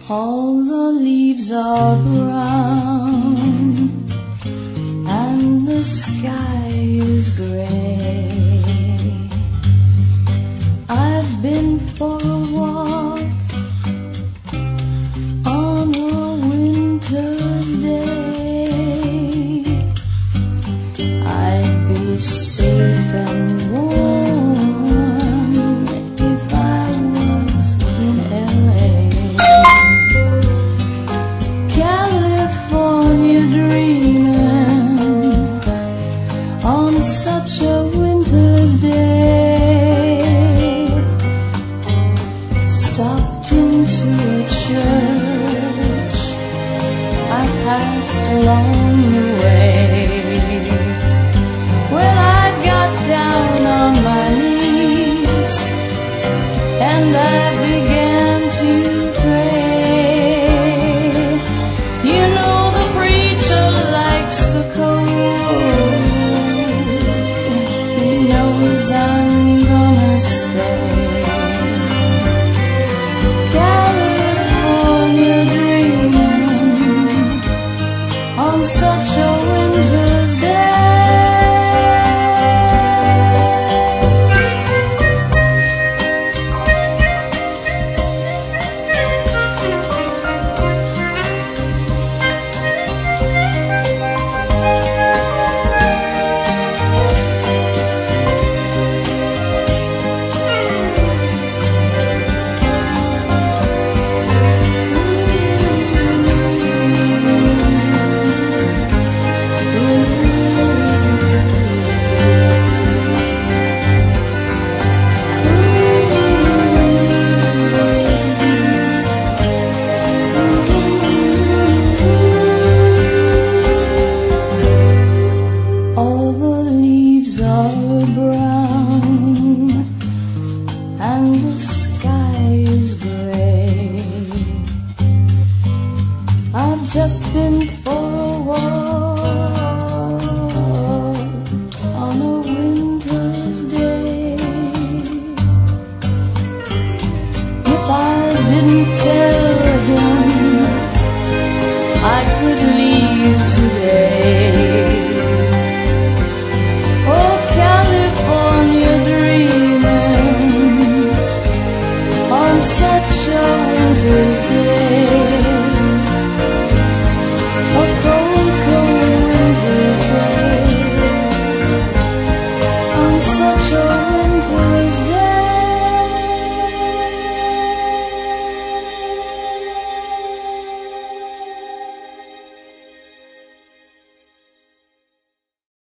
All the leaves are brown and the sky is gray. I've been for a walk on a winter's day. I'd be safe and warm if I was in LA. California dreaming on such a winter's day. Stopped into a church I passed along the way. When I got down on my knees and I began to pray, you know the preacher likes the cold. He knows I'm gonna stay. California dreaming on such a winter's day. All the leaves are brown and the sky is gray. I've just been for a walk on a winter's day. If I didn't tell him I could leave today. Oh, California dreaming on such a winter's day. A cold, cold winter's day. On such a winter's day.